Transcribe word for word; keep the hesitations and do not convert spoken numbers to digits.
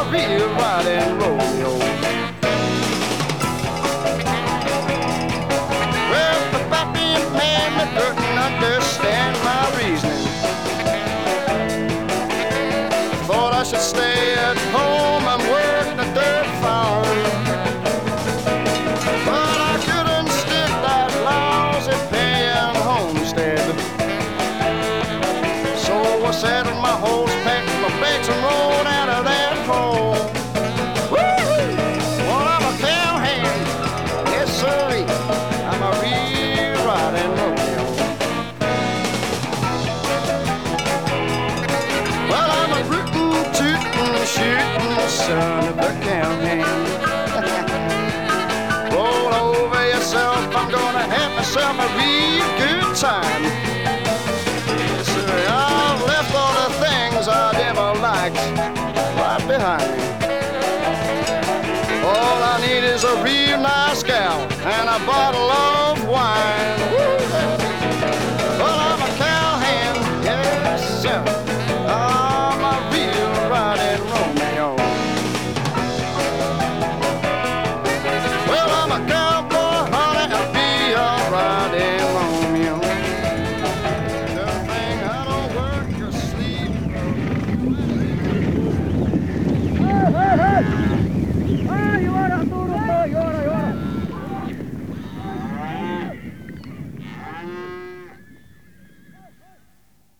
a real riding rodeo. Well, the Baptist man that couldn't understand my reasoning. Thought I should stay at home and work the dirt farm. But I couldn't stick that lousy paying homestead. So I saddled my horse, packed my bags and rode out of that hole. Woo-hoo! Well, I'm a cowhand, yes sir, I'm a real riding rodeo. Well, I'm a rootin', tootin', shootin' son of a cowhand. Roll over yourself, I'm gonna have myself a real good time. Yes sir, I've left all the things I never liked right behind me. All I need is a real nice gal and a bottle of